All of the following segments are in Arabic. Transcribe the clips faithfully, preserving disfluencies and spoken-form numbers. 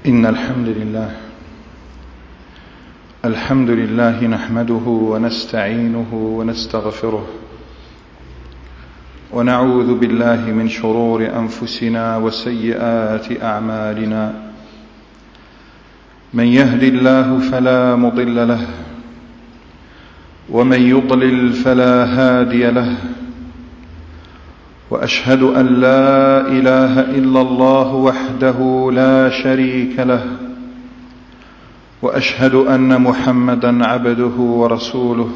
إن الحمد لله الحمد لله نحمده ونستعينه ونستغفره ونعوذ بالله من شرور أنفسنا وسيئات أعمالنا. من يهد الله فلا مضل له ومن يضلل فلا هادي له، وأشهد أن لا إله إلا الله وحده لا شريك له، وأشهد أن محمدًا عبده ورسوله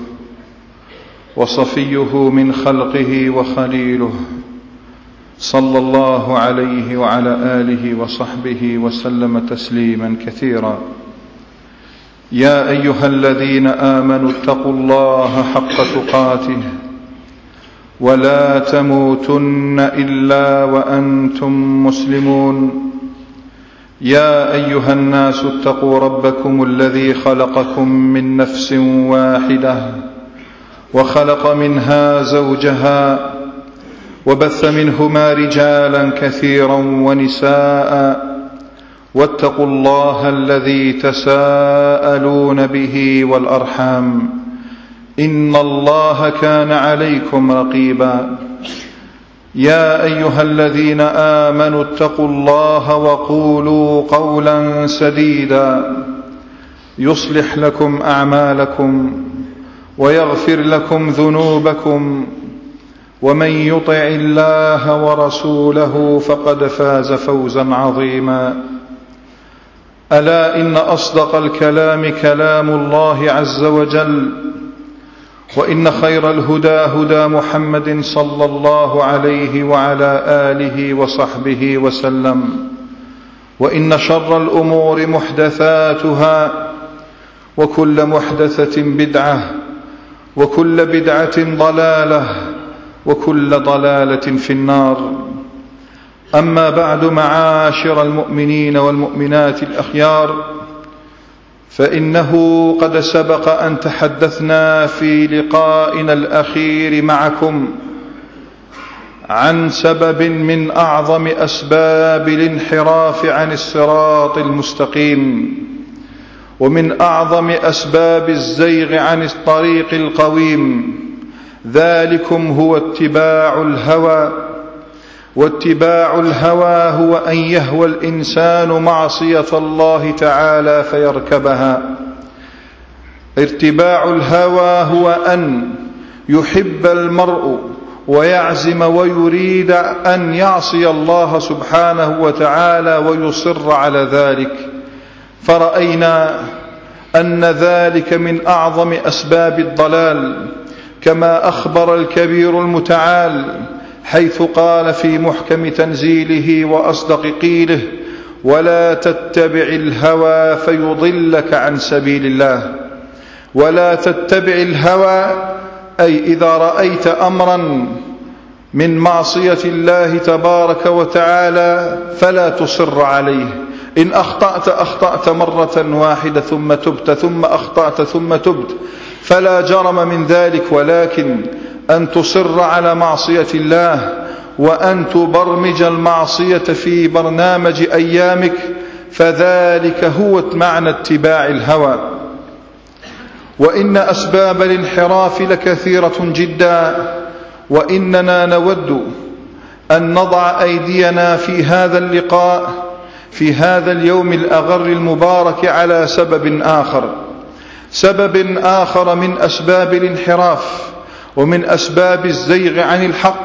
وصفيه من خلقه وخليله، صلى الله عليه وعلى آله وصحبه وسلم تسليمًا كثيرا. يا أيها الذين آمنوا اتقوا الله حق تقاته ولا تموتن إلا وأنتم مسلمون. يا أيها الناس اتقوا ربكم الذي خلقكم من نفس واحدة وخلق منها زوجها وبث منهما رجالا كثيرا ونساء، واتقوا الله الذي تساءلون به والأرحام، إن الله كان عليكم رقيبا. يا أيها الذين آمنوا اتقوا الله وقولوا قولا سديدا يصلح لكم أعمالكم ويغفر لكم ذنوبكم، ومن يطع الله ورسوله فقد فاز فوزا عظيما. ألا إن أصدق الكلام كلام الله عز وجل، وإن خير الهدى هدى محمد صلى الله عليه وعلى آله وصحبه وسلم، وإن شر الأمور محدثاتها، وكل محدثة بدعة، وكل بدعة ضلالة، وكل ضلالة في النار. أما بعد، معاشر المؤمنين والمؤمنات الأخيار، فإنه قد سبق أن تحدثنا في لقائنا الأخير معكم عن سبب من أعظم أسباب الانحراف عن الصراط المستقيم، ومن أعظم أسباب الزيغ عن الطريق القويم، ذلكم هو اتباع الهوى. واتباع الهوى هو أن يهوى الإنسان معصية الله تعالى فيركبها. اتباع الهوى هو أن يحب المرء ويعزم ويريد أن يعصي الله سبحانه وتعالى ويصر على ذلك، فرأينا أن ذلك من أعظم أسباب الضلال، كما أخبر الكبير المتعال حيث قال في محكم تنزيله وأصدق قيله: ولا تتبع الهوى فيضلك عن سبيل الله. ولا تتبع الهوى أي إذا رأيت أمرا من معصية الله تبارك وتعالى فلا تصر عليه. إن أخطأت أخطأت مرة واحدة ثم تبت، ثم أخطأت ثم تبت، فلا جرم من ذلك، ولكن أن تصر على معصية الله، وأن تبرمج المعصية في برنامج أيامك، فذلك هو معنى اتباع الهوى. وإن أسباب الانحراف لكثيرة جدا، وإننا نود أن نضع أيدينا في هذا اللقاء في هذا اليوم الأغر المبارك على سبب آخر سبب آخر من أسباب الانحراف ومن أسباب الزيغ عن الحق،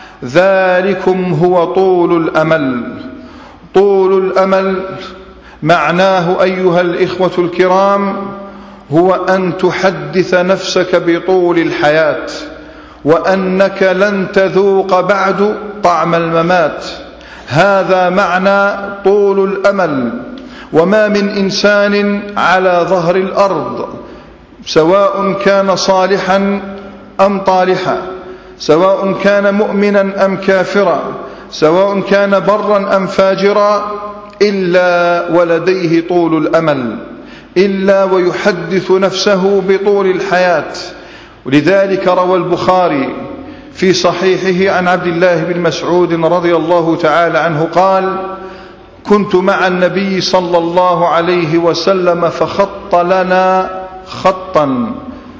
ذلكم هو طول الأمل. طول الأمل معناه أيها الإخوة الكرام هو أن تحدث نفسك بطول الحياة، وأنك لن تذوق بعد طعم الممات. هذا معنى طول الأمل. وما من إنسان على ظهر الأرض، سواء كان صالحا أم طالحا، سواء كان مؤمنا أم كافرا، سواء كان برا أم فاجرا، إلا ولديه طول الأمل، إلا ويحدث نفسه بطول الحياة. ولذلك روى البخاري في صحيحه عن عبد الله بن مسعود رضي الله تعالى عنه قال: كنت مع النبي صلى الله عليه وسلم فخط لنا خطا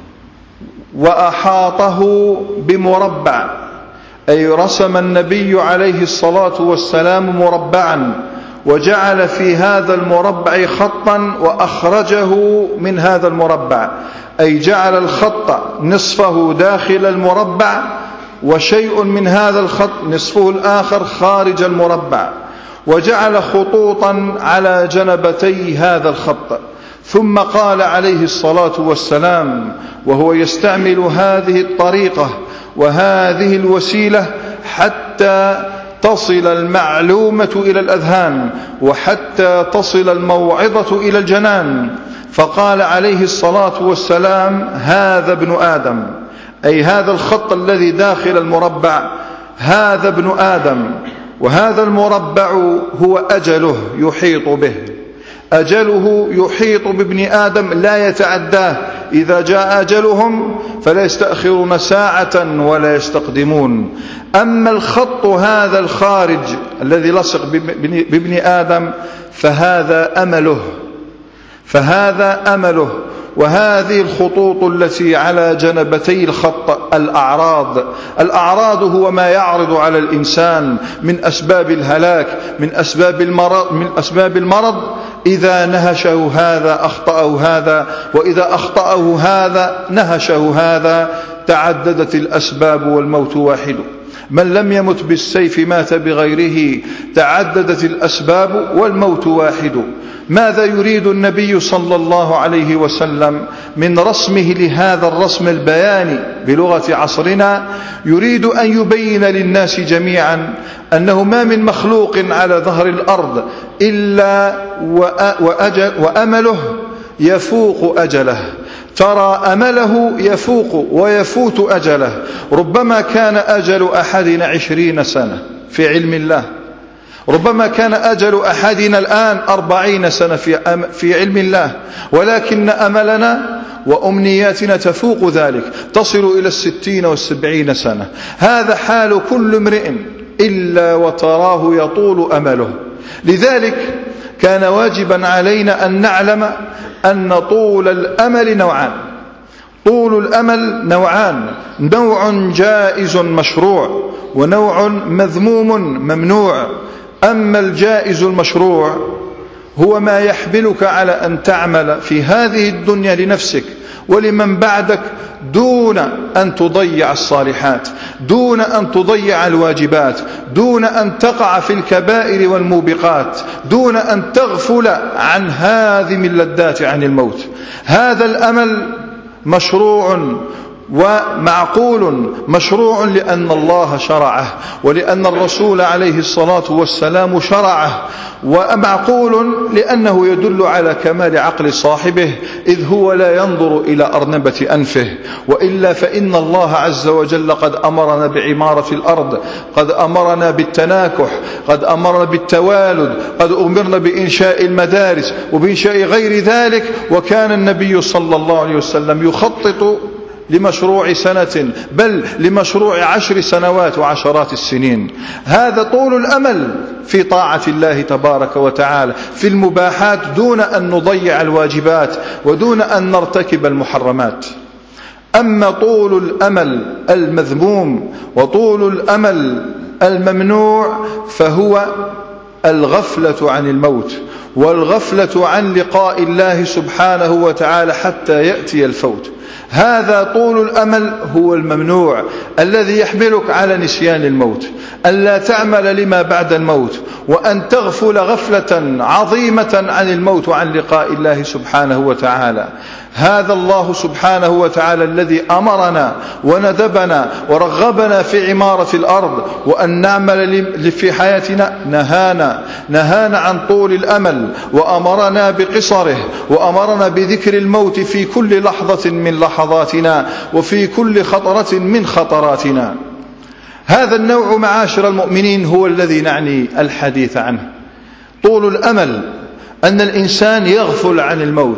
وأحاطه بمربع، أي رسم النبي عليه الصلاة والسلام مربعا وجعل في هذا المربع خطا وأخرجه من هذا المربع، أي جعل الخط نصفه داخل المربع وشيء من هذا الخط نصفه الآخر خارج المربع، وجعل خطوطا على جنبتي هذا الخط. ثم قال عليه الصلاة والسلام وهو يستعمل هذه الطريقة وهذه الوسيلة حتى تصل المعلومة إلى الأذهان وحتى تصل الموعظة إلى الجنان، فقال عليه الصلاة والسلام: هذا ابن آدم، أي هذا الخط الذي داخل المربع هذا ابن آدم، وهذا المربع هو أجله يحيط به، أجله يحيط بابن آدم لا يتعداه، إذا جاء أجلهم فلا يستأخرون ساعة ولا يستقدمون. أما الخط هذا الخارج الذي لصق بابن آدم فهذا أمله، فهذا أمله. وهذه الخطوط التي على جنبتي الخط الأعراض، الأعراض هو ما يعرض على الإنسان من أسباب الهلاك، من أسباب المرض، من أسباب المرض. إذا نهشه هذا أخطأه هذا، وإذا أخطأه هذا نهشه هذا، تعددت الأسباب والموت واحد. من لم يمت بالسيف مات بغيره، تعددت الأسباب والموت واحد. ماذا يريد النبي صلى الله عليه وسلم من رسمه لهذا الرسم البياني بلغة عصرنا؟ يريد أن يبين للناس جميعا أنه ما من مخلوق على ظهر الأرض إلا وأجل وأمله يفوق أجله. ترى أمله يفوق ويفوت أجله. ربما كان أجل أحدنا عشرين سنة في علم الله، ربما كان أجل أحدنا الآن أربعين سنة في علم الله، ولكن أملنا وأمنياتنا تفوق ذلك، تصل إلى الستين والسبعين سنة. هذا حال كل امرئ إلا وتراه يطول أمله. لذلك كان واجبا علينا أن نعلم أن طول الأمل نوعان. طول الأمل نوعان: نوع جائز مشروع ونوع مذموم ممنوع. أما الجائز المشروع هو ما يحملك على أن تعمل في هذه الدنيا لنفسك ولمن بعدك دون أن تضيع الصالحات، دون أن تضيع الواجبات، دون أن تقع في الكبائر والموبقات، دون أن تغفل عن هذه اللذات عن الموت. هذا الأمل مشروع ومعقول. مشروع لأن الله شرعه ولأن الرسول عليه الصلاة والسلام شرعه، ومعقول لأنه يدل على كمال عقل صاحبه، إذ هو لا ينظر إلى أرنبة أنفه، وإلا فإن الله عز وجل قد أمرنا بعمارة الأرض، قد أمرنا بالتناكح، قد أمرنا بالتوالد، قد أمرنا بإنشاء المدارس وبإنشاء غير ذلك. وكان النبي صلى الله عليه وسلم يخطط لمشروع سنة، بل لمشروع عشر سنوات وعشرات السنين. هذا طول الأمل في طاعة الله تبارك وتعالى في المباحات، دون أن نضيع الواجبات ودون أن نرتكب المحرمات. أما طول الأمل المذموم وطول الأمل الممنوع فهو الغفلة عن الموت والغفلة عن لقاء الله سبحانه وتعالى حتى يأتي الفوت. هذا طول الأمل هو الممنوع الذي يحملك على نسيان الموت، أن لا تعمل لما بعد الموت، وأن تغفل غفلة عظيمة عن الموت وعن لقاء الله سبحانه وتعالى. هذا الله سبحانه وتعالى الذي أمرنا وندبنا ورغبنا في عمارة الأرض وأن نعمل في حياتنا، نهانا نهانا عن طول الأمل وأمرنا بقصره، وأمرنا بذكر الموت في كل لحظة من لحظاتنا وفي كل خطرة من خطراتنا. هذا النوع معاشر المؤمنين هو الذي نعني الحديث عنه. طول الأمل أن الإنسان يغفل عن الموت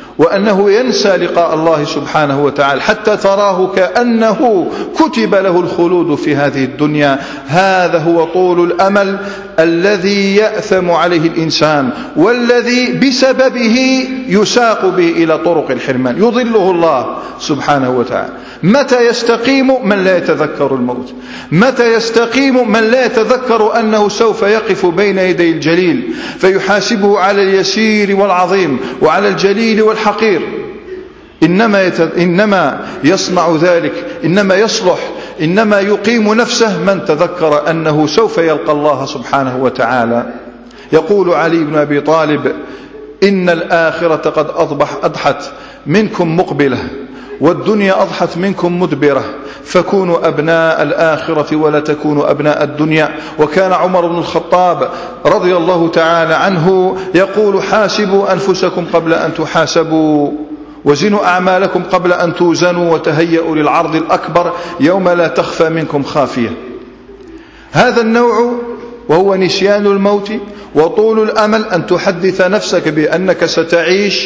وأنه ينسى لقاء الله سبحانه وتعالى حتى تراه كأنه كتب له الخلود في هذه الدنيا. هذا هو طول الأمل الذي يأثم عليه الإنسان، والذي بسببه يساق به إلى طرق الحرمان، يضله الله سبحانه وتعالى. متى يستقيم من لا يتذكر الموت؟ متى يستقيم من لا يتذكر أنه سوف يقف بين يدي الجليل فيحاسبه على اليسير والعظيم وعلى الجليل والحقير؟ إنما, يت... إنما يصنع ذلك، إنما يصلح، إنما يقيم نفسه من تذكر أنه سوف يلقى الله سبحانه وتعالى. يقول علي بن أبي طالب: إن الآخرة قد أضبح أضحت منكم مقبلة، والدنيا أضحت منكم مدبرة، فكونوا أبناء الآخرة ولا تكونوا أبناء الدنيا. وكان عمر بن الخطاب رضي الله تعالى عنه يقول: حاسبوا أنفسكم قبل أن تحاسبوا، وزنوا أعمالكم قبل أن توزنوا، وتهيئوا للعرض الأكبر يوم لا تخفى منكم خافية. هذا النوع وهو نسيان الموت وطول الأمل، أن تحدث نفسك بأنك ستعيش،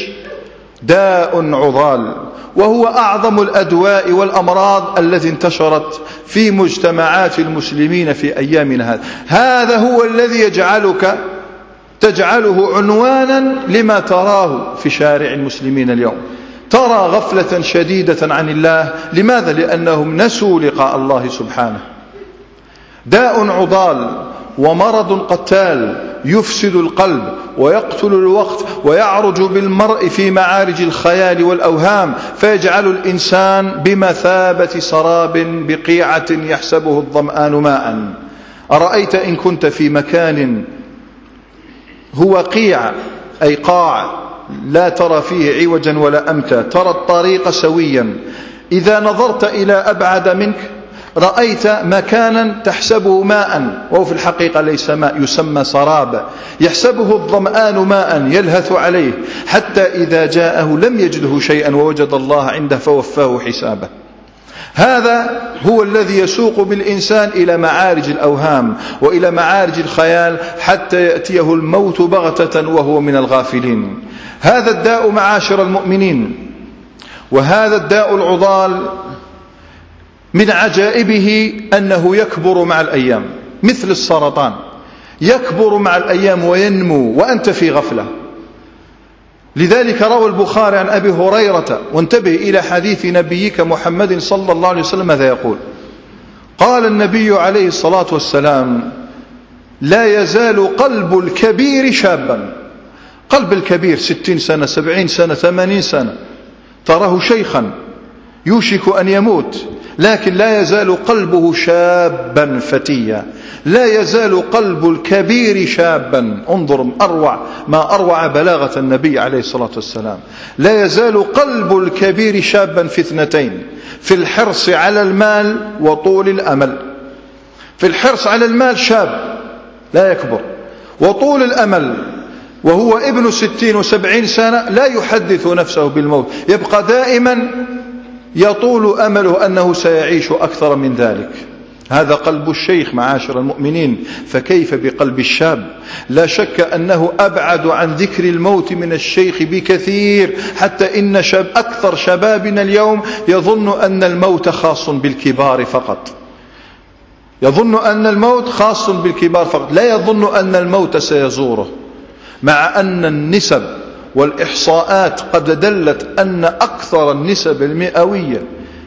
داء عضال، وهو أعظم الأدواء والأمراض التي انتشرت في مجتمعات المسلمين في أيامنا هذا. هذا هو الذي يجعلك تجعله عنوانا لما تراه في شارع المسلمين اليوم. ترى غفلة شديدة عن الله. لماذا؟ لأنهم نسوا لقاء الله سبحانه. داء عضال ومرض قتال يفسد القلب ويقتل الوقت، ويعرج بالمرء في معارج الخيال والأوهام، فيجعل الإنسان بمثابة سراب بقيعة يحسبه الظمآن ماء. أرأيت إن كنت في مكان هو قيع أي قاع لا ترى فيه عوجا ولا أمتا، ترى الطريق سويا، إذا نظرت إلى أبعد منك رأيت مكانا تحسبه ماء وهو في الحقيقة ليس ماء، يسمى سراب، يحسبه الظمآن ماء يلهث عليه، حتى إذا جاءه لم يجده شيئا ووجد الله عنده فوفاه حسابه. هذا هو الذي يسوق بالإنسان إلى معارج الأوهام وإلى معارج الخيال حتى يأتيه الموت بغتة وهو من الغافلين. هذا الداء معاشر المؤمنين، وهذا الداء العضال من عجائبه أنه يكبر مع الأيام مثل السرطان، يكبر مع الأيام وينمو وأنت في غفلة. لذلك روى البخاري عن أبي هريرة، وانتبه إلى حديث نبيك محمد صلى الله عليه وسلم ماذا يقول. قال النبي عليه الصلاة والسلام: لا يزال قلب الكبير شابا. قلب الكبير ستين سنة سبعين سنة ثمانين سنة، تراه شيخا يوشك أن يموت، لكن لا يزال قلبه شابا فتيا. لا يزال قلب الكبير شابا. انظر أروع ما أروع بلاغة النبي عليه الصلاة والسلام. لا يزال قلب الكبير شابا في اثنتين: في الحرص على المال وطول الأمل. في الحرص على المال شاب لا يكبر، وطول الأمل وهو ابن ستين وسبعين سنة لا يحدث نفسه بالموت، يبقى دائما يطول أمله أنه سيعيش أكثر من ذلك. هذا قلب الشيخ معاشر المؤمنين، فكيف بقلب الشاب؟ لا شك أنه أبعد عن ذكر الموت من الشيخ بكثير، حتى إن شاب أكثر شبابنا اليوم يظن أن الموت خاص بالكبار فقط، يظن أن الموت خاص بالكبار فقط، لا يظن أن الموت سيزوره، مع أن النسب والإحصاءات قد دلت أن أكثر النسب المئوية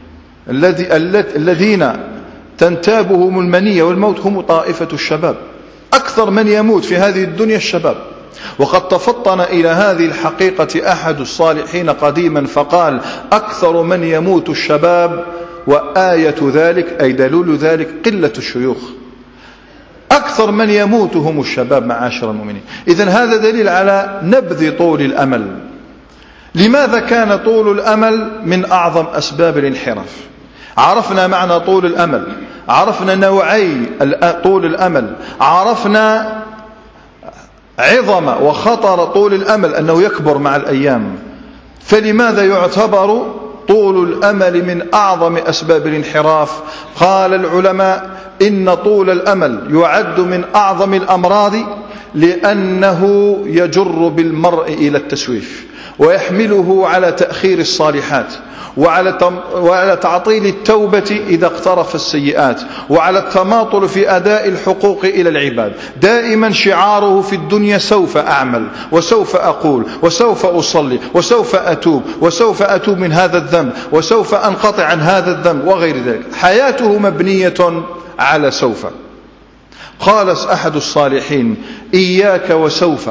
الذين تنتابهم المنية والموت هم طائفة الشباب. أكثر من يموت في هذه الدنيا الشباب. وقد تفطن إلى هذه الحقيقة أحد الصالحين قديما فقال: أكثر من يموت الشباب، وآية ذلك أي دلول ذلك قلة الشيوخ. أكثر من يموت هم الشباب معاشر المؤمنين. إذن هذا دليل على نبذ طول الأمل. لماذا كان طول الأمل من أعظم أسباب الانحراف؟ عرفنا معنى طول الأمل، عرفنا نوعي طول الأمل، عرفنا عظم وخطر طول الأمل أنه يكبر مع الأيام. فلماذا يعتبر طول الأمل من أعظم أسباب الانحراف؟ قال العلماء: إن طول الأمل يعد من أعظم الأمراض، لأنه يجر بالمرء إلى التسويف، ويحمله على تأخير الصالحات، وعلى تعطيل التوبة إذا اقترف السيئات، وعلى التماطل في أداء الحقوق إلى العباد. دائما شعاره في الدنيا سوف أعمل، وسوف أقول، وسوف أصلي، وسوف أتوب، وسوف أتوب من هذا الذنب، وسوف أنقطع عن هذا الذنب وغير ذلك. حياته مبنية على سوف. قال أحد الصالحين: إياك وسوف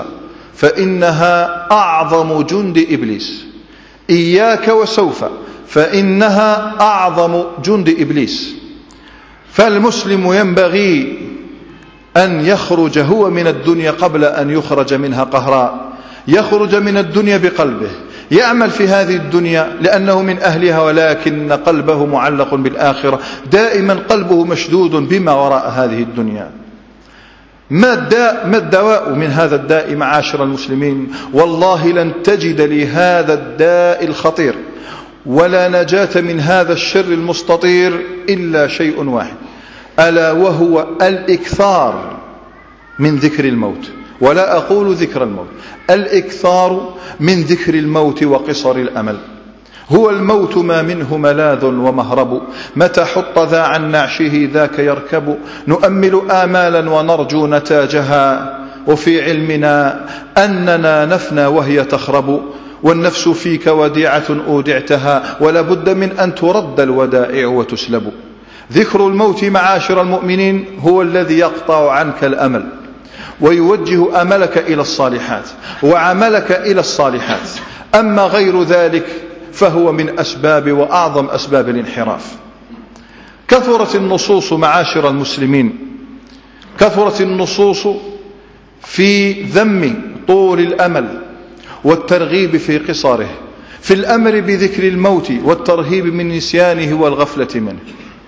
فإنها أعظم جند إبليس. إياك وسوف فإنها أعظم جند إبليس. فالمسلم ينبغي أن يخرج هو من الدنيا قبل أن يخرج منها قهراء، يخرج من الدنيا بقلبه، يعمل في هذه الدنيا لأنه من أهلها، ولكن قلبه معلق بالآخرة، دائما قلبه مشدود بما وراء هذه الدنيا. ما الداء ما الدواء من هذا الداء معاشر المسلمين؟ والله لن تجد لهذا الداء الخطير ولا نجاة من هذا الشر المستطير إلا شيء واحد، ألا وهو الإكثار من ذكر الموت. ولا أقول ذكر الموت، الإكثار من ذكر الموت وقصر الأمل. هو الموت ما منه ملاذ ومهرب، متى حط ذا عن نعشه ذاك يركب. نؤمل آمالا ونرجو نتاجها، وفي علمنا أننا نفنى وهي تخرب. والنفس فيك وديعة أودعتها، ولا بد من أن ترد الودائع وتسلب. ذكر الموت معاشر المؤمنين هو الذي يقطع عنك الأمل، ويوجه أملك إلى الصالحات وعملك إلى الصالحات. أما غير ذلك فهو من أسباب وأعظم أسباب الانحراف. كثرت النصوص معاشر المسلمين، كثرت النصوص في ذم طول الأمل والترغيب في قصاره، في الأمر بذكر الموت والترهيب من نسيانه والغفلة منه.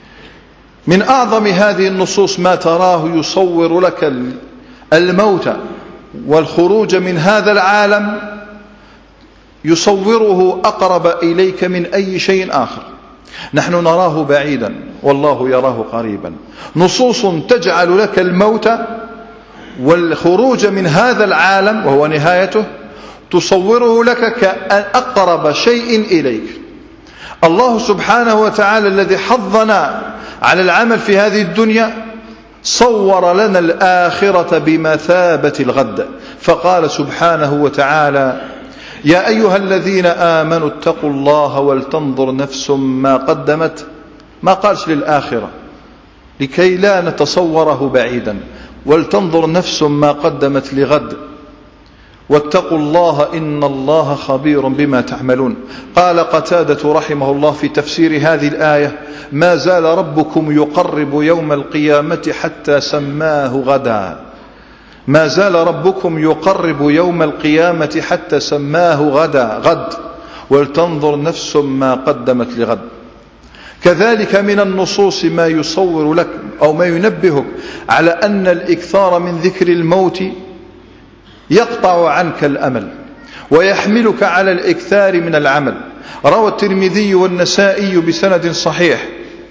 من أعظم هذه النصوص ما تراه يصور لك الموت والخروج من هذا العالم، يصوره أقرب إليك من أي شيء آخر. نحن نراه بعيدا والله يراه قريبا. نصوص تجعل لك الموت والخروج من هذا العالم وهو نهايته تصوره لك كأقرب شيء إليك. الله سبحانه وتعالى الذي حظنا على العمل في هذه الدنيا صور لنا الآخرة بمثابة الغد، فقال سبحانه وتعالى: يا أيها الذين آمنوا اتقوا الله ولتنظر نفس ما قدمت. ما قالش للآخرة لكي لا نتصوره بعيدا، ولتنظر نفس ما قدمت لغد، واتقوا الله إن الله خبير بما تعملون. قال قتادة رحمه الله في تفسير هذه الآية: ما زال ربكم يقرب يوم القيامة حتى سماه غدا. ما زال ربكم يقرب يوم القيامة حتى سماه غدا، غد، ولتنظر نفس ما قدمت لغد. كذلك من النصوص ما يصور لك أو ما ينبهك على أن الإكثار من ذكر الموت يقطع عنك الأمل ويحملك على الإكثار من العمل. روى الترمذي والنسائي بسند صحيح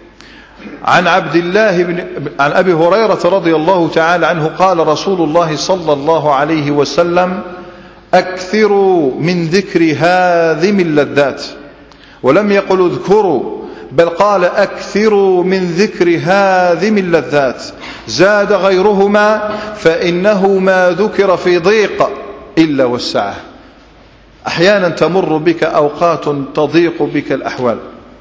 عن عبد الله بن عن أبي هريرة رضي الله تعالى عنه قال رسول الله صلى الله عليه وسلم: أكثروا من ذكر هاذم اللذات. ولم يقل اذكروا، بل قال أكثروا من ذكر هاذم اللذات. زاد غيرهما: فإنه ما ذكر في ضيق إلا وسعه. أحيانا تمر بك أوقات تضيق بك الأحوال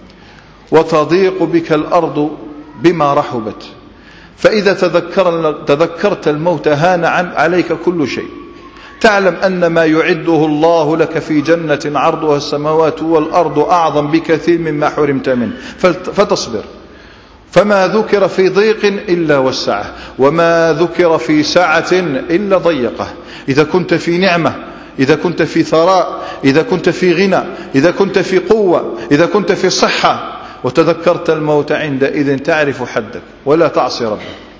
وتضيق بك الأرض بما رحبت، فإذا تذكرت الموت هان عن عليك كل شيء. تعلم أن ما يعده الله لك في جنة عرضها السماوات والأرض أعظم بكثير مما حرمت منه، فتصبر. فما ذكر في ضيق إلا وسعه، وما ذكر في سعة إلا ضيقه. إذا كنت في نعمة، إذا كنت في ثراء، إذا كنت في غنى، إذا كنت في قوة، إذا كنت في صحة، وتذكرت الموت عندئذ تعرف حدك ولا تعصي ربك.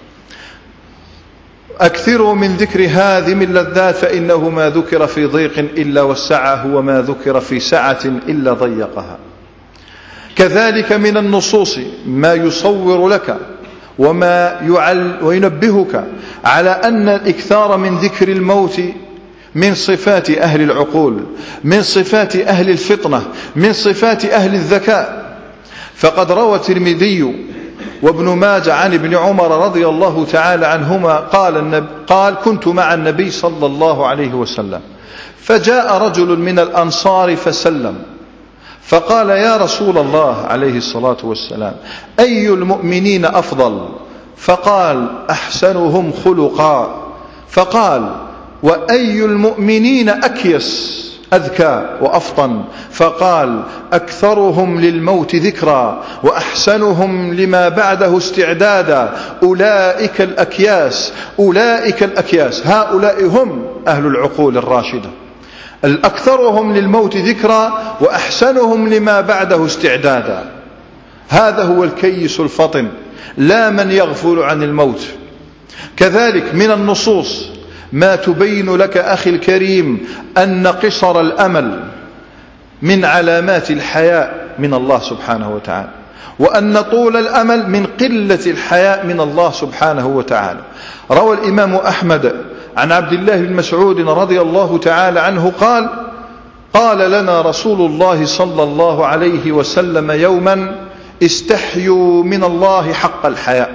أكثروا من ذكر هاذم اللذات فإنه ما ذكر في ضيق إلا وسعه، وما ذكر في سعة إلا ضيقها. كذلك من النصوص ما يصور لك وما يعل وينبهك على أن الإكثار من ذكر الموت من صفات أهل العقول، من صفات أهل الفطنة، من صفات أهل الذكاء. فقد روى الترمذي وابن ماجه عن ابن عمر رضي الله تعالى عنهما قال, النبي قال كنت مع النبي صلى الله عليه وسلم فجاء رجل من الأنصار فسلم فقال يا رسول الله عليه الصلاة والسلام أي المؤمنين أفضل؟ فقال أحسنهم خلقا. فقال وأي المؤمنين أكيس أذكى وأفطن؟ فقال أكثرهم للموت ذكرا وأحسنهم لما بعده استعدادا. أولئك الأكياس، أولئك الأكياس، هؤلاء هم أهل العقول الراشدة، الأكثرهم للموت ذكرا وأحسنهم لما بعده استعدادا. هذا هو الكيس الفطن، لا من يغفل عن الموت. كذلك من النصوص ما تبين لك أخي الكريم أن قصر الأمل من علامات الحياء من الله سبحانه وتعالى، وأن طول الأمل من قلة الحياء من الله سبحانه وتعالى. روى الإمام أحمد عن عبد الله بن مسعود رضي الله تعالى عنه قال قال لنا رسول الله صلى الله عليه وسلم يوما استحيوا من الله حق الحياء.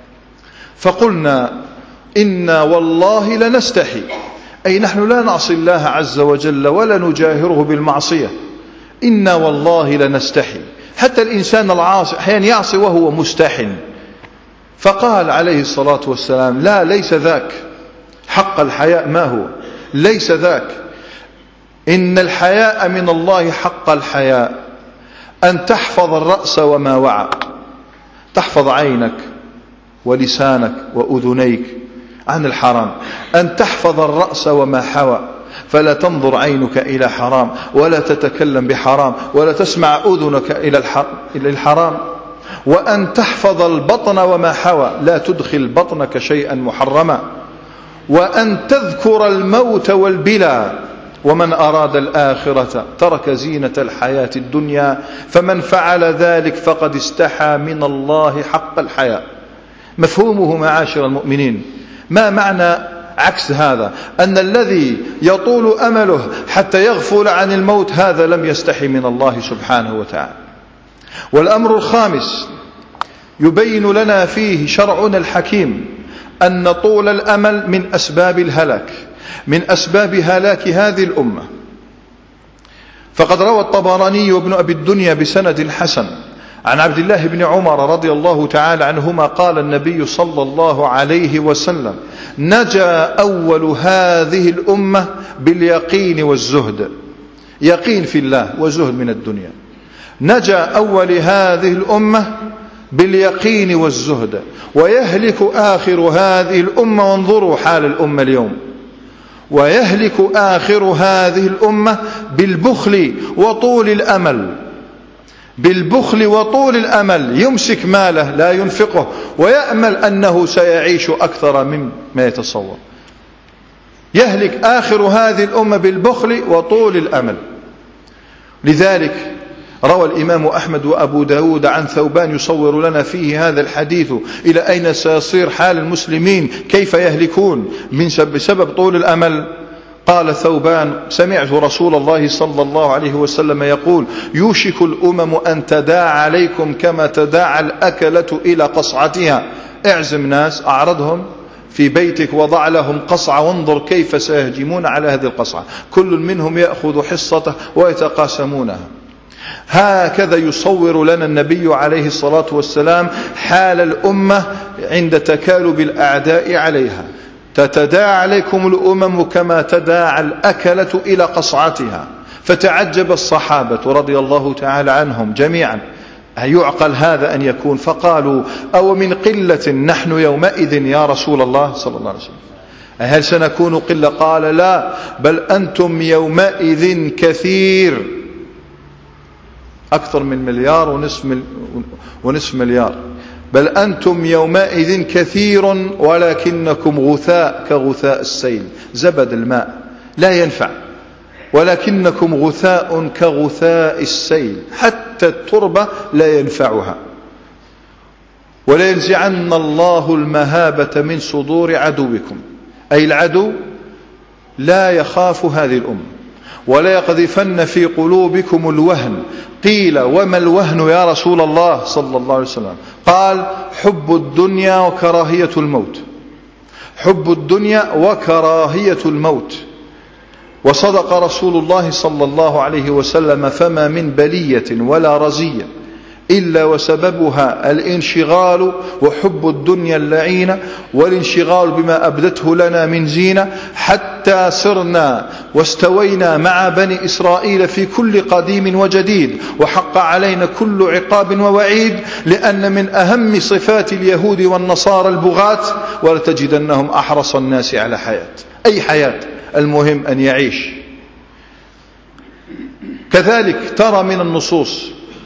فقلنا إنا والله لنستحي، أي نحن لا نعصي الله عز وجل ولا نجاهره بالمعصية، إنا والله لنستحي. حتى الإنسان العاصي أحيانا يعصي وهو مستحن. فقال عليه الصلاة والسلام لا، ليس ذاك حق الحياء. ما هو؟ ليس ذاك. إن الحياء من الله حق الحياء أن تحفظ الرأس وما وعى، تحفظ عينك ولسانك وأذنيك عن الحرام، أن تحفظ الرأس وما حوى، فلا تنظر عينك إلى حرام ولا تتكلم بحرام ولا تسمع أذنك إلى الحرام، وأن تحفظ البطن وما حوى، لا تدخل بطنك شيئا محرما، وأن تذكر الموت والبلى. ومن أراد الآخرة ترك زينة الحياة الدنيا، فمن فعل ذلك فقد استحى من الله حق الحياء. مفهومه معاشر المؤمنين ما معنى عكس هذا؟ أن الذي يطول أمله حتى يغفل عن الموت هذا لم يستحي من الله سبحانه وتعالى. والأمر الخامس يبين لنا فيه شرعنا الحكيم أن طول الأمل من أسباب الهلاك، من أسباب هلاك هذه الأمة. فقد روى الطبراني وابن أبي الدنيا بسند حسن عن عبد الله بن عمر رضي الله تعالى عنهما قال النبي صلى الله عليه وسلم نجا أول هذه الأمة باليقين والزهد، يقين في الله وزهد من الدنيا. نجا أول هذه الأمة باليقين والزهد، ويهلك آخر هذه الأمة، وانظروا حال الأمة اليوم، ويهلك آخر هذه الأمة بالبخل وطول الأمل. بالبخل وطول الأمل، يمسك ماله لا ينفقه ويأمل أنه سيعيش أكثر مما يتصور. يهلك آخر هذه الأمة بالبخل وطول الأمل. لذلك روى الإمام أحمد وأبو داود عن ثوبان يصور لنا فيه هذا الحديث إلى أين سيصير حال المسلمين، كيف يهلكون من بسبب طول الأمل. قال ثوبان سمعت رسول الله صلى الله عليه وسلم يقول يوشك الأمم أن تداعى عليكم كما تداعى الأكلة إلى قصعتها. اعزم ناس، أعرضهم في بيتك، وضع لهم قصعة، وانظر كيف سيهجمون على هذه القصعة، كل منهم يأخذ حصته ويتقاسمونها. هكذا يصور لنا النبي عليه الصلاة والسلام حال الأمة عند تكالب الأعداء عليها. تتداعى عليكم الأمم كما تداعى الأكلة إلى قصعتها. فتعجب الصحابة رضي الله تعالى عنهم جميعا يعقل هذا أن يكون؟ فقالوا أو من قلة نحن يومئذ يا رسول الله صلى الله عليه وسلم، هل سنكون قلة؟ قال لا، بل أنتم يومئذ كثير، أكثر من مليار ونصف, مل ونصف مليار. بل أنتم يومئذ كثير ولكنكم غثاء كغثاء السيل، زبد الماء لا ينفع، ولكنكم غثاء كغثاء السيل، حتى التربة لا ينفعها. ولينزعن الله المهابة من صدور عدوكم، أي العدو لا يخاف هذه الأمة ولا يقذفن في قلوبكم الوهن. قيل وما الوهن يا رسول الله صلى الله عليه وسلم؟ قال حب الدنيا وكراهية الموت. حب الدنيا وكراهية الموت. وصدق رسول الله صلى الله عليه وسلم: فما من بلية ولا رزية إلا وسببها الانشغال وحب الدنيا اللعينة والانشغال بما أبدته لنا من زينة، حتى صرنا واستوينا مع بني إسرائيل في كل قديم وجديد، وحق علينا كل عقاب ووعيد، لأن من أهم صفات اليهود والنصارى البغاة، ولتجدنهم أحرص الناس على حياة، أي حياة، المهم أن يعيش. كذلك ترى من النصوص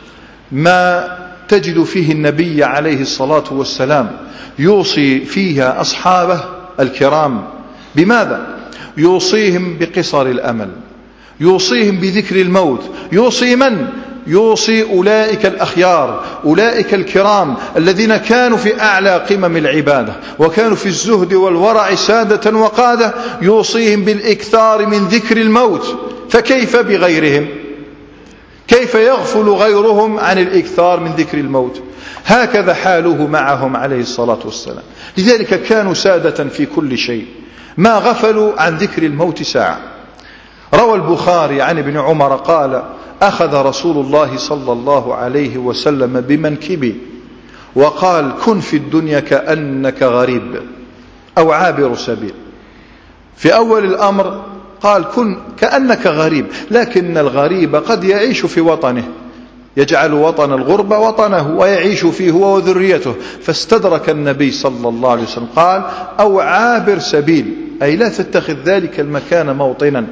ما تجد فيه النبي عليه الصلاة والسلام يوصي فيها أصحابه الكرام. بماذا؟ يوصيهم بقصر الأمل، يوصيهم بذكر الموت. يوصي من؟ يوصي أولئك الأخيار، أولئك الكرام الذين كانوا في أعلى قمم العبادة وكانوا في الزهد والورع سادة وقادة. يوصيهم بالإكثار من ذكر الموت، فكيف بغيرهم؟ كيف يغفل غيرهم عن الإكثار من ذكر الموت؟ هكذا حاله معهم عليه الصلاة والسلام. لذلك كانوا سادة في كل شيء، ما غفلوا عن ذكر الموت ساعة. روى البخاري عن ابن عمر قال: أخذ رسول الله صلى الله عليه وسلم بمنكبي وقال: كن في الدنيا كأنك غريب أو عابر سبيل. في أول الأمر قال: كن كأنك غريب، لكن الغريب قد يعيش في وطنه، يجعل وطن الغربة وطنه ويعيش فيه هو وذريته. فاستدرك النبي صلى الله عليه وسلم قال: أو عابر سبيل، أي لا تتخذ ذلك المكان موطنا.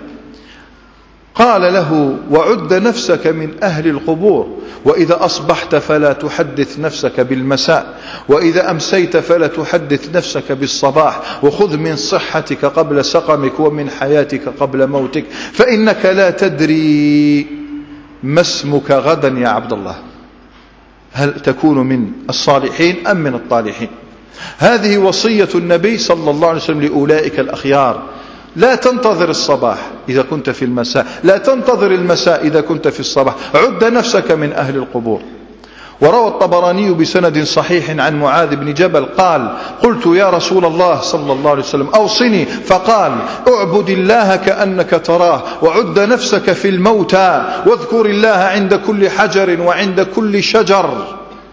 قال له: وعد نفسك من أهل القبور، وإذا أصبحت فلا تحدث نفسك بالمساء، وإذا أمسيت فلا تحدث نفسك بالصباح، وخذ من صحتك قبل سقمك ومن حياتك قبل موتك، فإنك لا تدري ما اسمك غدا يا عبد الله، هل تكون من الصالحين أم من الطالحين. هذه وصية النبي صلى الله عليه وسلم لأولئك الأخيار. لا تنتظر الصباح إذا كنت في المساء، لا تنتظر المساء إذا كنت في الصباح، عد نفسك من أهل القبور. وروى الطبراني بسند صحيح عن معاذ بن جبل قال: قلت يا رسول الله صلى الله عليه وسلم أوصني، فقال: اعبد الله كأنك تراه، وعد نفسك في الموتى، واذكر الله عند كل حجر وعند كل شجر.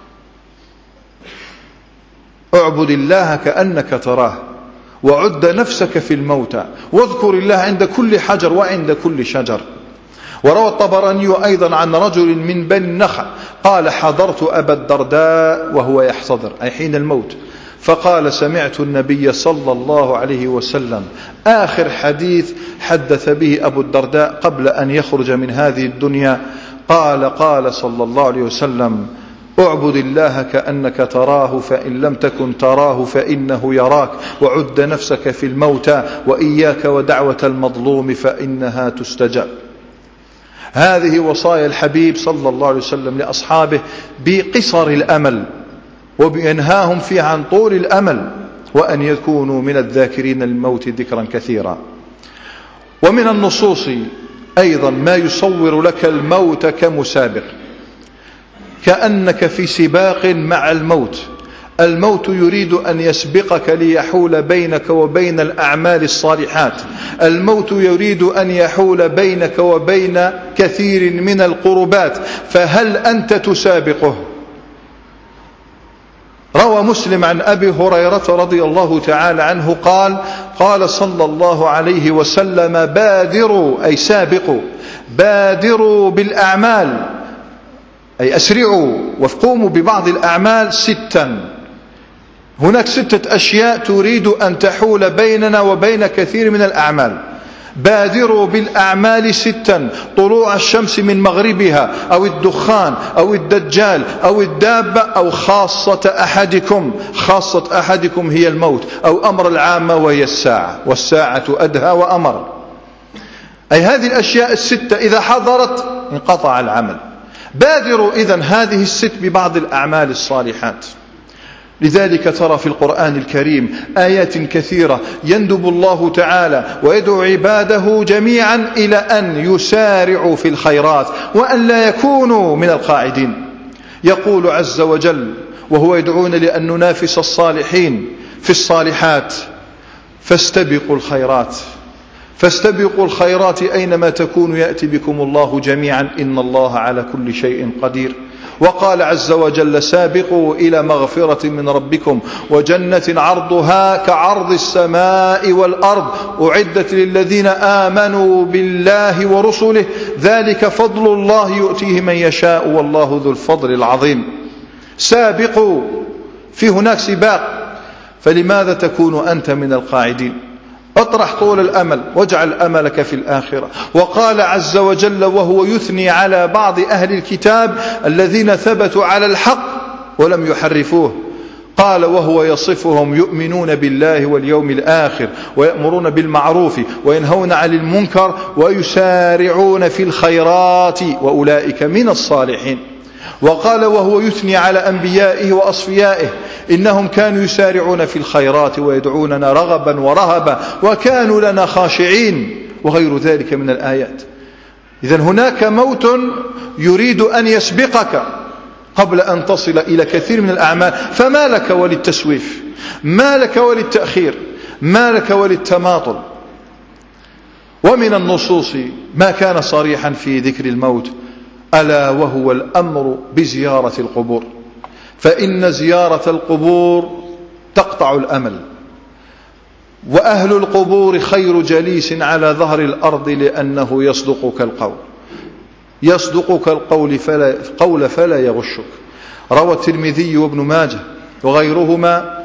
اعبد الله كأنك تراه، وعد نفسك في الموتى، واذكر الله عند كل حجر وعند كل شجر. وروى الطبراني أيضا عن رجل من بني النخع قال: حضرت أبا الدرداء وهو يحتضر، أي حين الموت، فقال: سمعت النبي صلى الله عليه وسلم آخر حديث حدث به أبو الدرداء قبل أن يخرج من هذه الدنيا. قال قال صلى الله عليه وسلم: اعبد الله كأنك تراه، فإن لم تكن تراه فإنه يراك، وعد نفسك في الموتى، وإياك ودعوة المظلوم فإنها تستجاب. هذه وصايا الحبيب صلى الله عليه وسلم لأصحابه بقصر الأمل، وبينهاهم فيها عن طول الأمل، وأن يكونوا من الذاكرين الموت ذكرا كثيرا. ومن النصوص أيضا ما يصور لك الموت كمسابق، كأنك في سباق مع الموت. الموت يريد أن يسبقك ليحول بينك وبين الأعمال الصالحات. الموت يريد أن يحول بينك وبين كثير من القربات، فهل أنت تسابقه؟ روى مسلم عن أبي هريرة رضي الله تعالى عنه قال: قال صلى الله عليه وسلم: بادروا، أي سابقوا، بادروا بالأعمال، أي أسرعوا وقوموا ببعض الأعمال ستا. هناك ستة أشياء تريد أن تحول بيننا وبين كثير من الأعمال. بادروا بالأعمال ستا: طلوع الشمس من مغربها، أو الدخان، أو الدجال، أو الدابة، أو خاصة أحدكم. خاصة أحدكم هي الموت، أو أمر العامة وهي الساعة، والساعة أدهى وأمر. أي هذه الأشياء الستة إذا حضرت انقطع العمل. بادروا إذن هذه الست ببعض الأعمال الصالحات. لذلك ترى في القرآن الكريم آيات كثيرة يندب الله تعالى ويدعو عباده جميعا إلى أن يسارعوا في الخيرات وأن لا يكونوا من القاعدين. يقول عز وجل وهو يدعون لأن ننافس الصالحين في الصالحات: فاستبقوا الخيرات فاستبقوا الخيرات أينما تكونوا يأتي بكم الله جميعا إن الله على كل شيء قدير. وقال عز وجل: سابقوا إلى مغفرة من ربكم وجنة عرضها كعرض السماء والأرض أعدت للذين آمنوا بالله ورسله ذلك فضل الله يؤتيه من يشاء والله ذو الفضل العظيم. سابقوا، في هناك سباق، فلماذا تكون أنت من القاعدين؟ اطرح طول الأمل واجعل أملك في الآخرة. وقال عز وجل وهو يثني على بعض أهل الكتاب الذين ثبتوا على الحق ولم يحرفوه، قال وهو يصفهم: يؤمنون بالله واليوم الآخر ويأمرون بالمعروف وينهون عن المنكر ويسارعون في الخيرات وأولئك من الصالحين. وقال وهو يثني على أنبيائه وأصفيائه: إنهم كانوا يسارعون في الخيرات ويدعوننا رغبا ورهبا وكانوا لنا خاشعين، وغير ذلك من الآيات. إذن هناك موت يريد أن يسبقك قبل أن تصل إلى كثير من الأعمال، فما لك وللتسويف، ما لك وللتأخير، ما لك وللتماطل. ومن النصوص ما كان صريحا في ذكر الموت، ألا وهو الأمر بزيارة القبور، فإن زيارة القبور تقطع الأمل، وأهل القبور خير جليس على ظهر الأرض لأنه يصدقك القول يصدقك القول فلا, قول فلا يغشك. روى الترمذي وابن ماجه وغيرهما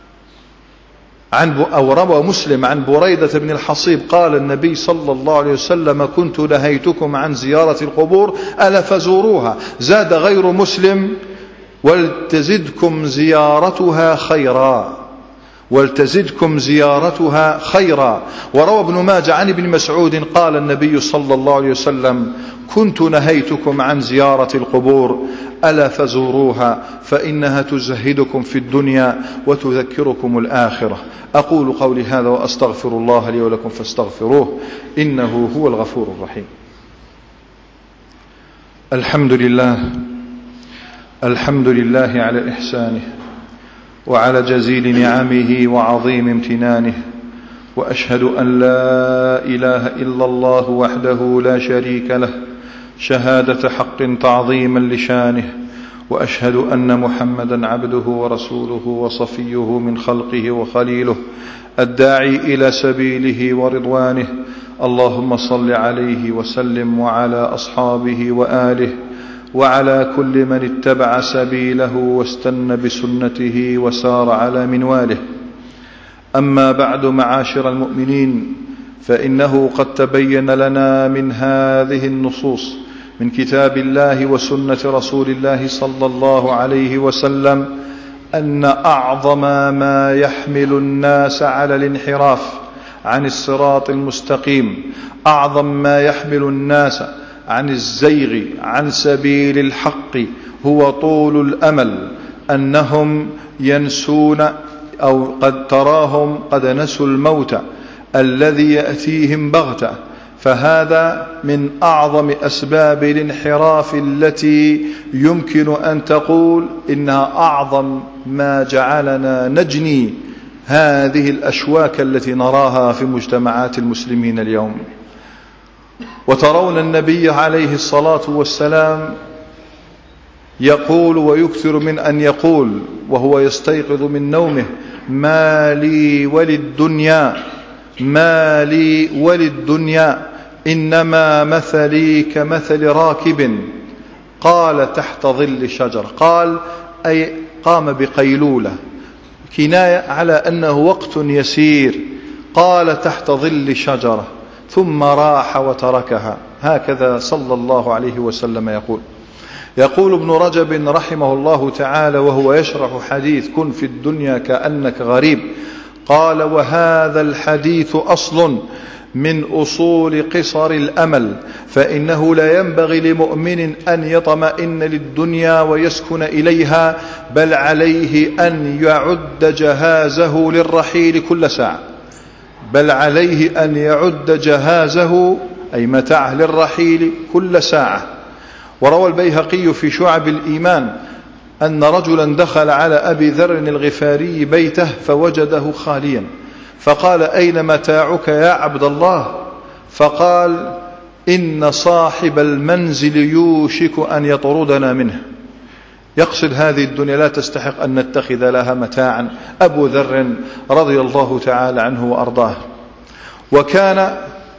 عن أو روى مسلم عن بريدة بن الحصيب قال النبي صلى الله عليه وسلم: كنت نهيتكم عن زيارة القبور ألا فزوروها. زاد غير مسلم: ولتزدكم زيارتها خيرا ولتزدكم زيارتها خيرا. وروى ابن ماجه عن ابن مسعود قال النبي صلى الله عليه وسلم: كنت نهيتكم عن زيارة القبور ألا فزوروها فإنها تزهدكم في الدنيا وتذكركم الآخرة. أقول قولي هذا وأستغفر الله لي ولكم فاستغفروه إنه هو الغفور الرحيم. الحمد لله الحمد لله على إحسانه وعلى جزيل نعمه وعظيم امتنانه، وأشهد أن لا إله إلا الله وحده لا شريك له شهادة حق تعظيما لشانه، وأشهد أن محمدا عبده ورسوله وصفيه من خلقه وخليله الداعي إلى سبيله ورضوانه. اللهم صل عليه وسلم وعلى أصحابه وآله وعلى كل من اتبع سبيله واستنى بسنته وسار على منواله. أما بعد، معاشر المؤمنين، فإنه قد تبين لنا من هذه النصوص من كتاب الله وسنة رسول الله صلى الله عليه وسلم أن أعظم ما يحمل الناس على الانحراف عن الصراط المستقيم، أعظم ما يحمل الناس عن الزيغ عن سبيل الحق هو طول الأمل، أنهم ينسون أو قد تراهم قد نسوا الموت الذي يأتيهم بغتة. فهذا من أعظم أسباب الانحراف التي يمكن أن تقول إنها أعظم ما جعلنا نجني هذه الأشواك التي نراها في مجتمعات المسلمين اليوم. وترون النبي عليه الصلاة والسلام يقول ويكثر من أن يقول وهو يستيقظ من نومه: ما لي وللدنيا ما لي وللدنيا إنما مثلي كمثل راكب قال تحت ظل شجر. قال أي قام بقيلولة، كناية على أنه وقت يسير. قال تحت ظل شجرة ثم راح وتركها. هكذا صلى الله عليه وسلم يقول. يقول ابن رجب رحمه الله تعالى وهو يشرح حديث كن في الدنيا كأنك غريب، قال: وهذا الحديث أصل من أصول قصر الأمل، فإنه لا ينبغي لمؤمن أن يطمئن للدنيا ويسكن إليها، بل عليه أن يعد جهازه للرحيل كل ساعة بل عليه أن يعد جهازه أي متاعه للرحيل كل ساعة. وروى البيهقي في شعب الإيمان أن رجلا دخل على أبي ذر الغفاري بيته فوجده خاليا، فقال: أين متاعك يا عبد الله؟ فقال: إن صاحب المنزل يوشك أن يطردنا منه. يقصد هذه الدنيا لا تستحق أن نتخذ لها متاعا. أبو ذر رضي الله تعالى عنه وأرضاه. وكان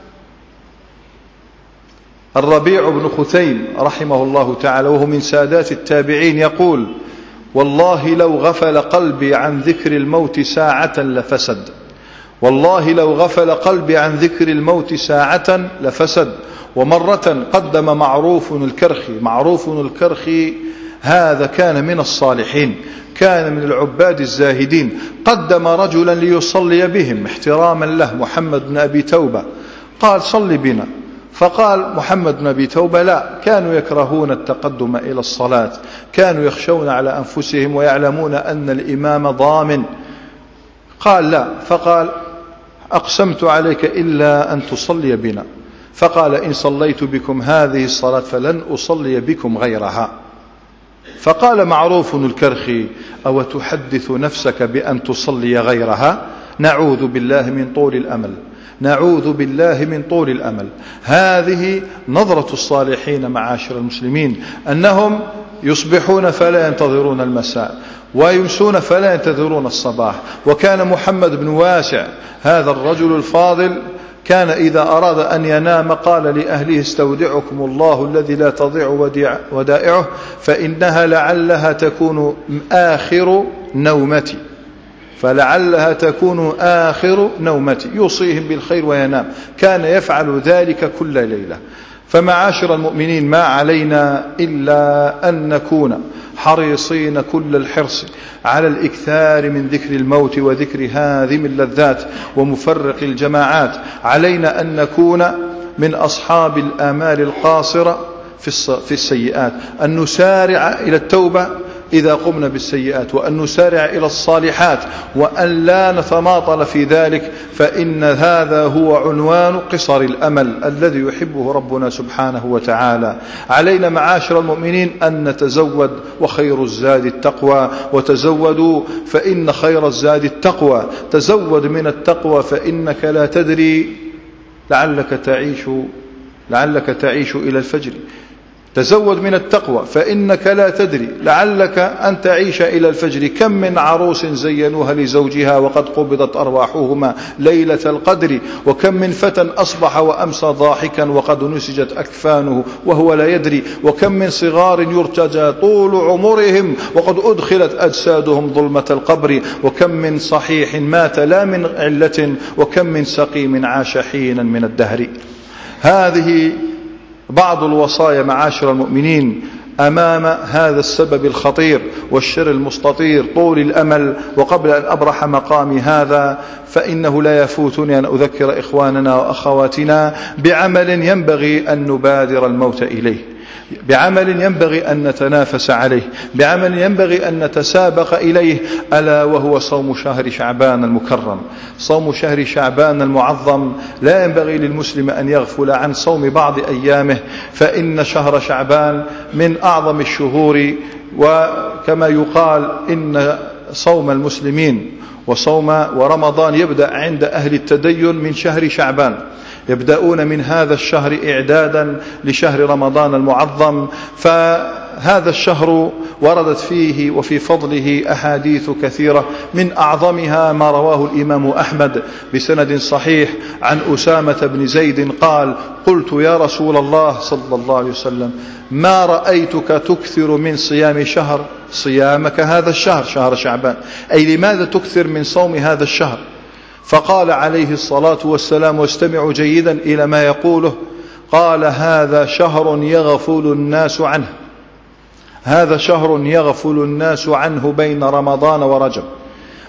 الربيع بن خثيم رحمه الله تعالى وهو من سادات التابعين يقول: والله لو غفل قلبي عن ذكر الموت ساعة لفسد والله لو غفل قلبي عن ذكر الموت ساعة لفسد. ومرة قدم معروف الكرخي معروف الكرخي هذا كان من الصالحين، كان من العباد الزاهدين، قدم رجلا ليصلي بهم احتراما له، محمد بن أبي توبة، قال: صل بنا. فقال محمد بن أبي توبة: لا، كانوا يكرهون التقدم إلى الصلاة، كانوا يخشون على أنفسهم ويعلمون أن الإمام ضامن. قال: لا. فقال: أقسمت عليك إلا أن تصلي بنا. فقال: إن صليت بكم هذه الصلاة فلن أصلي بكم غيرها. فقال معروف الكرخي: أو تحدث نفسك بأن تصلي غيرها؟ نعوذ بالله من طول الأمل نعوذ بالله من طول الأمل. هذه نظرة الصالحين معاشر المسلمين، أنهم يصبحون فلا ينتظرون المساء ويمسون فلا ينتظرون الصباح. وكان محمد بن واسع هذا الرجل الفاضل كان إذا أراد أن ينام قال لأهله: استودعكم الله الذي لا تضيع ودائعه فإنها لعلها تكون آخر نومتي فلعلها تكون آخر نومتي يوصيهم بالخير وينام. كان يفعل ذلك كل ليلة. فمعاشر المؤمنين، ما علينا إلا أن نكون حريصين كل الحرص على الإكثار من ذكر الموت وذكر هادم اللذات ومفرق الجماعات. علينا أن نكون من أصحاب الآمال القاصرة في السيئات، أن نسارع إلى التوبة إذا قمنا بالسيئات، وأن نسارع إلى الصالحات، وأن لا نتماطل في ذلك، فإن هذا هو عنوان قصر الأمل الذي يحبه ربنا سبحانه وتعالى. علينا معاشر المؤمنين أن نتزود، وخير الزاد التقوى، وتزودوا فإن خير الزاد التقوى. تزود من التقوى فإنك لا تدري لعلك تعيش لعلك تعيش إلى الفجر. تزود من التقوى فإنك لا تدري لعلك أن تعيش إلى الفجر. كم من عروس زينوها لزوجها وقد قبضت أرواحهما ليلة القدر، وكم من فتى أصبح وأمسى ضاحكا وقد نسجت أكفانه وهو لا يدري، وكم من صغار يرتجى طول عمرهم وقد أدخلت أجسادهم ظلمة القبر، وكم من صحيح مات لا من علة، وكم من سقيم عاش حينا من الدهر. هذه بعض الوصايا معاشر المؤمنين أمام هذا السبب الخطير والشر المستطير طول الأمل. وقبل أن أبرح مقامي هذا فإنه لا يفوتني أن أذكر إخواننا وأخواتنا بعمل ينبغي أن نبادر الموت إليه، بعمل ينبغي أن نتنافس عليه، بعمل ينبغي أن نتسابق إليه، ألا وهو صوم شهر شعبان المكرم، صوم شهر شعبان المعظم. لا ينبغي للمسلم أن يغفل عن صوم بعض أيامه، فإن شهر شعبان من أعظم الشهور. وكما يقال إن صوم المسلمين وصوم ورمضان يبدأ عند أهل التدين من شهر شعبان، يبدأون من هذا الشهر إعدادا لشهر رمضان المعظم. فهذا الشهر وردت فيه وفي فضله أحاديث كثيرة، من أعظمها ما رواه الإمام أحمد بسند صحيح عن أسامة بن زيد قال: قلت يا رسول الله صلى الله عليه وسلم: ما رأيتك تكثر من صيام شهر صيامك هذا الشهر، شهر شعبان، أي لماذا تكثر من صوم هذا الشهر؟ فقال عليه الصلاة والسلام، واستمعوا جيدا إلى ما يقوله، قال: هذا شهر يغفل الناس عنه هذا شهر يغفل الناس عنه بين رمضان ورجب،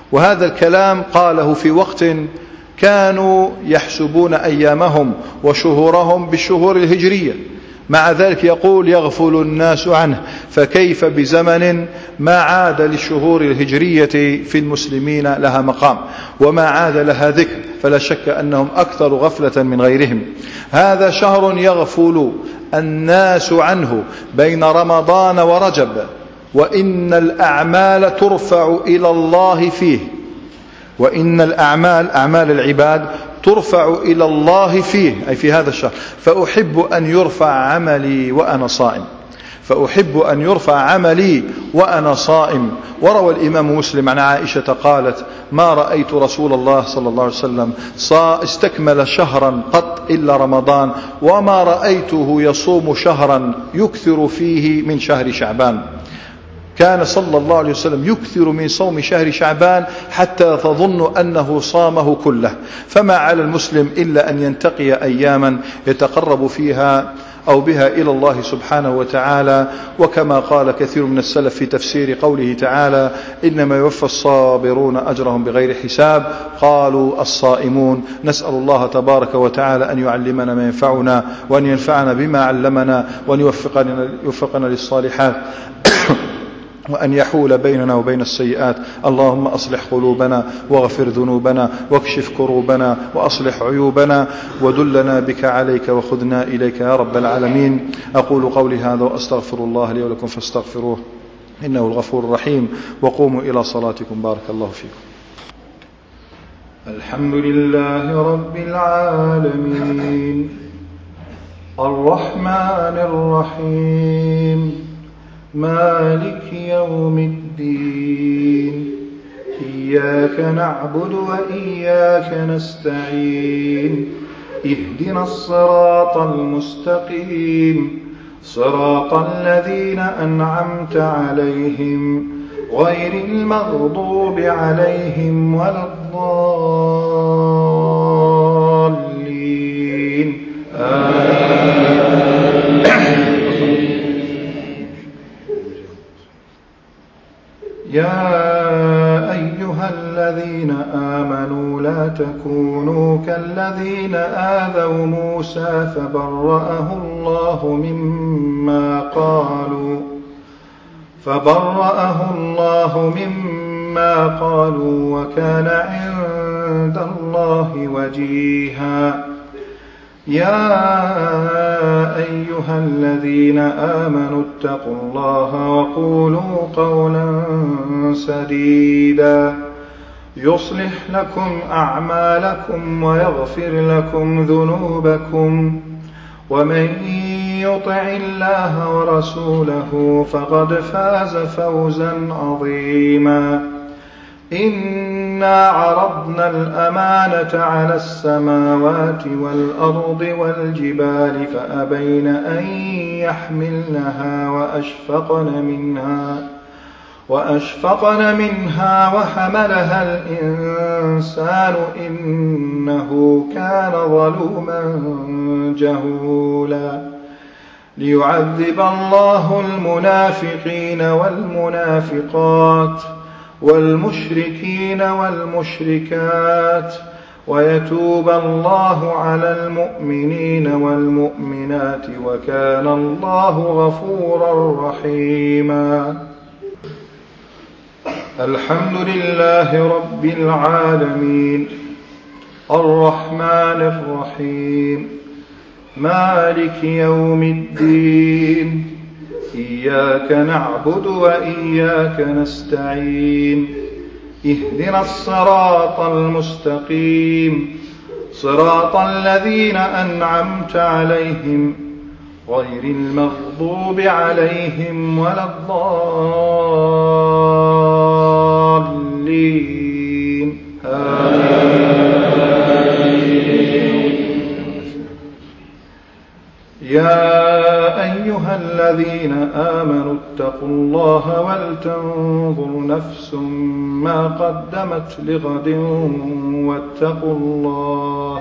وهذا الكلام قاله في وقت كانوا يحسبون أيامهم وشهورهم بالشهور الهجرية، مع ذلك يقول يغفل الناس عنه، فكيف بزمن ما عاد للشهور الهجرية في المسلمين لها مقام وما عاد لها ذكر، فلا شك أنهم أكثر غفلة من غيرهم. هذا شهر يغفل الناس عنه بين رمضان ورجب، وإن الأعمال ترفع إلى الله فيه، وإن الأعمال أعمال العباد ترفع إلى الله فيه، أي في هذا الشهر. فأحب أن يرفع عملي وأنا صائم، فأحب أن يرفع عملي وأنا صائم. وروى الإمام مسلم عن عائشة قالت: ما رأيت رسول الله صلى الله عليه وسلم استكمل شهرا قط إلا رمضان، وما رأيته يصوم شهرا يكثر فيه من شهر شعبان. كان صلى الله عليه وسلم يكثر من صوم شهر شعبان حتى تظن أنه صامه كله. فما على المسلم إلا أن ينتقي أياما يتقرب فيها أو بها إلى الله سبحانه وتعالى، وكما قال كثير من السلف في تفسير قوله تعالى: إنما يوفى الصابرون أجرهم بغير حساب، قالوا الصائمون. نسأل الله تبارك وتعالى أن يعلمنا ما ينفعنا، وأن ينفعنا بما علمنا، وأن يوفقنا, يوفقنا للصالحات وأن يحول بيننا وبين السيئات. اللهم أصلح قلوبنا واغفر ذنوبنا واكشف كروبنا وأصلح عيوبنا، ودلنا بك عليك وخذنا إليك يا رب العالمين. أقول قولي هذا وأستغفر الله لي ولكم فاستغفروه إنه الغفور الرحيم. وقوموا إلى صلاتكم بارك الله فيكم. الحمد لله رب العالمين الرحمن الرحيم مالك يوم الدين إياك نعبد وإياك نستعين اهدنا الصراط المستقيم صراط الذين أنعمت عليهم غير المغضوب عليهم ولا الضالين آمين. يا أيها الذين آمنوا لا تكونوا كالذين آذوا موسى فبرأه الله مما قالوا فبرأه الله مما قالوا وكان عند الله وجيها. يا أيها الذين آمنوا اتقوا الله وقولوا قولا سديدا يصلح لكم أعمالكم ويغفر لكم ذنوبكم، ومن يطع الله ورسوله فقد فاز فوزا عظيما. إنا عرضنا الأمانة على السماوات والأرض والجبال فأبين أن يحملنها وأشفقن منها وأشفقن منها وحملها الإنسان إنه كان ظلوما جهولا. ليعذب الله المنافقين والمنافقات والمشركين والمشركات ويتوب الله على المؤمنين والمؤمنات وكان الله غفورا رحيما. الحمد لله رب العالمين الرحمن الرحيم مالك يوم الدين إياك نعبد وإياك نستعين اهدنا الصراط المستقيم صراط الذين أنعمت عليهم غير المغضوب عليهم ولا الضالين آمين. يا أيها الذين آمنوا اتقوا الله ولتنظر نفس ما قدمت لغد واتقوا الله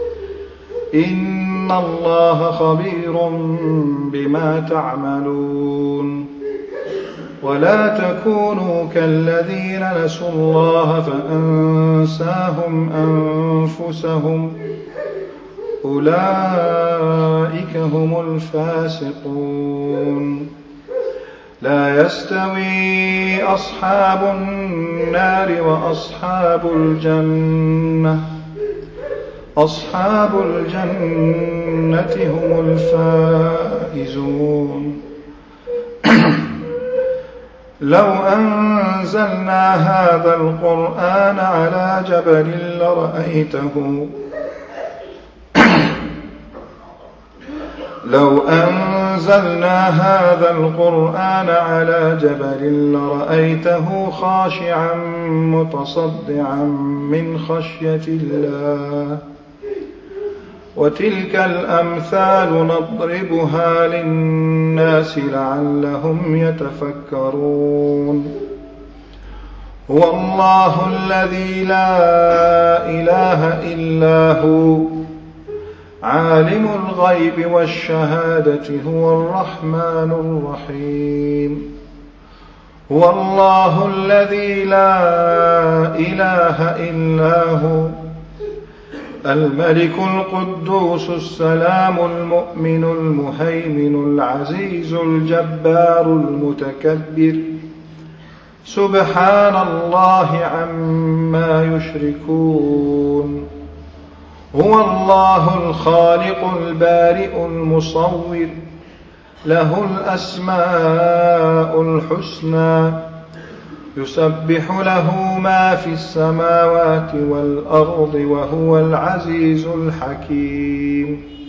إن الله خبير بما تعملون. ولا تكونوا كالذين نسوا الله فأنساهم أنفسهم أولئك هم الفاسقون. لا يستوي أصحاب النار وأصحاب الجنة أصحاب الجنة هم الفائزون. لو أنزلنا هذا القرآن على جبل لرأيته لو أنزلنا هذا القرآن على جبل لرأيته خاشعا متصدعا من خشية الله. وتلك الأمثال نضربها للناس لعلهم يتفكرون. هو الله الذي لا إله إلا هو عالم الغيب والشهادة هو الرحمن الرحيم. هو الله الذي لا إله إلا هو الملك القدوس السلام المؤمن المهيمن العزيز الجبار المتكبر سبحان الله عما يشركون. هو الله الخالق البارئ المصور له الأسماء الحسنى يسبح له ما في السماوات والأرض وهو العزيز الحكيم.